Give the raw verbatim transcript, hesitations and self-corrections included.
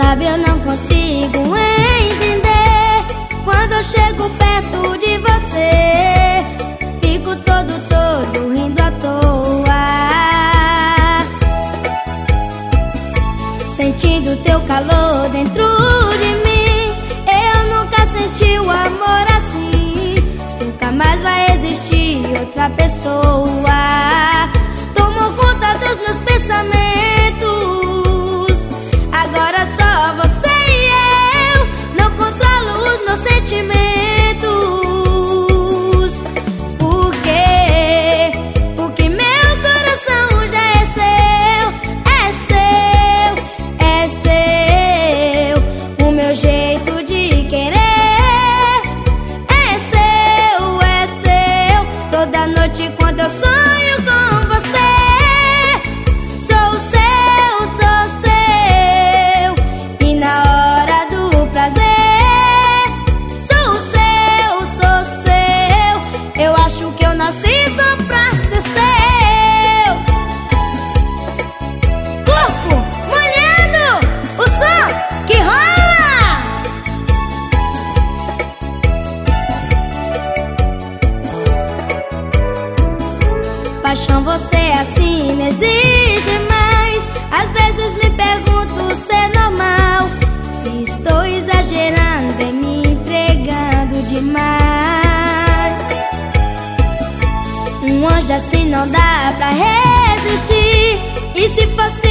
Sabe, eu não consigo entender. Quando eu chego perto de você, fico todo, todo rindo à toa, sentindo teu calor dentro de mim. Eu nunca senti o amor assim. Nunca mais vai existir outra pessoa. Tomou conta dos meus pensamentos. Agora só você e eu. Não controlo os meus sentimentos. Por quê? Porque meu coração já é seu. É seu, é seu. O meu jeito de querer é seu, é seu. Toda noite quando eu sonho com você, sou seu, sou seu. E na hora do prazer, sou seu, sou seu. Eu acho que eu nasci só pra ser seu. Corpo molhado, o som que rola. Paixão, você assim não exige mais. Às vezes me pergunto se é normal, se estou exagerando e me entregando demais. Um anjo assim não dá pra resistir. E se fosse